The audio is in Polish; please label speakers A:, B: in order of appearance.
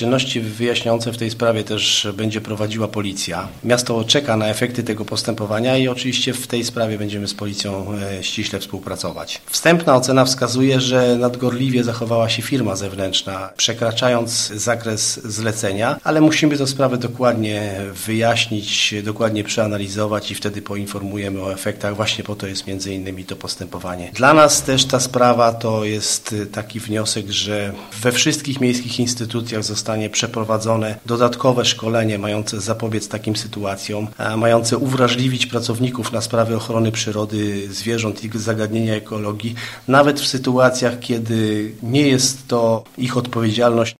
A: Czynności wyjaśniające w tej sprawie też będzie prowadziła policja. Miasto czeka na efekty tego postępowania i oczywiście w tej sprawie będziemy z policją ściśle współpracować. Wstępna ocena wskazuje, że nadgorliwie zachowała się firma zewnętrzna, przekraczając zakres zlecenia, ale musimy tę sprawę dokładnie wyjaśnić, dokładnie przeanalizować i wtedy poinformujemy o efektach. Właśnie po to jest między innymi to postępowanie. Dla nas też ta sprawa to jest taki wniosek, że we wszystkich miejskich instytucjach zostanie przeprowadzone dodatkowe szkolenie mające zapobiec takim sytuacjom, mające uwrażliwić pracowników na sprawy ochrony przyrody, zwierząt i zagadnienia ekologii, nawet w sytuacjach, kiedy nie jest to ich odpowiedzialność.